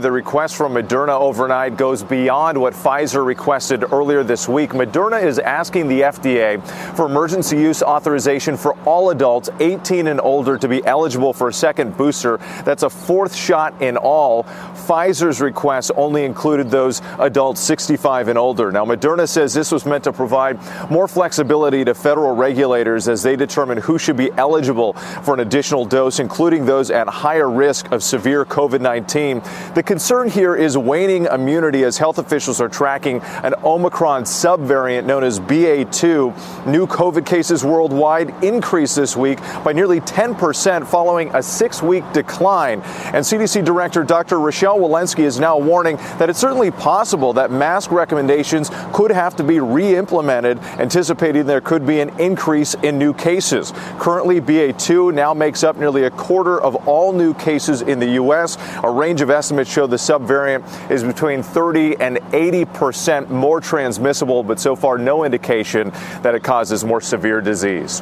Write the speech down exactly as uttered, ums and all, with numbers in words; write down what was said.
The request from Moderna overnight goes beyond what Pfizer requested earlier this week. Moderna is asking the F D A for emergency use authorization for all adults eighteen and older to be eligible for a second booster. That's a fourth shot in all. Pfizer's request only included those adults sixty-five and older. Now, Moderna says this was meant to provide more flexibility to federal regulators as they determine who should be eligible for an additional dose, including those at higher risk of severe COVID nineteen. The concern here is waning immunity as health officials are tracking an Omicron subvariant known as B A two. New COVID cases worldwide increased this week by nearly ten percent following a six-week decline. And C D C Director Doctor Rochelle Walensky is now warning that it's certainly possible that mask recommendations could have to be re-implemented, anticipating there could be an increase in new cases. Currently, B A two now makes up nearly a quarter of all new cases in the U S. A range of estimates show the subvariant is between thirty and eighty percent more transmissible, but so far no indication that it causes more severe disease.